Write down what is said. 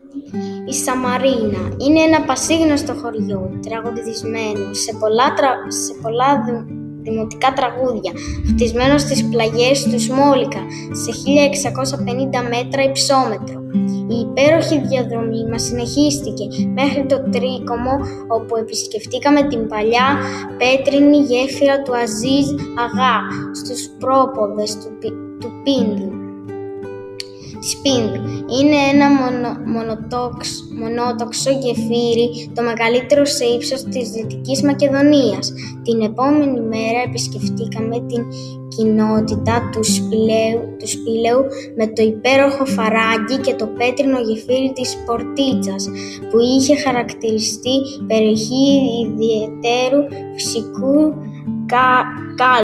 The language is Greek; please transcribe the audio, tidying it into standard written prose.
Η Σαμαρίνα είναι ένα πασίγνωστο χωριό, τραγουδισμένο σε πολλά δημοτικά τραγούδια, χτισμένο στις πλαγιές του Σμόλικα, σε 1650 μέτρα υψόμετρο. Η υπέροχη διαδρομή μας συνεχίστηκε μέχρι το Τρίκομο, όπου επισκεφτήκαμε την παλιά πέτρινη γέφυρα του Αζίζ Αγά, στους πρόποδες του Πίνδου. Είναι ένα μονότοξο γεφύρι, το μεγαλύτερο σε ύψος της Δυτικής Μακεδονίας. Την επόμενη μέρα επισκεφτήκαμε την κοινότητα του Σπήλαιου με το υπέροχο φαράγγι και το πέτρινο γεφύρι της Πορτίτσας, που είχε χαρακτηριστεί περιοχή ιδιαιτέρου φυσικού κάλου.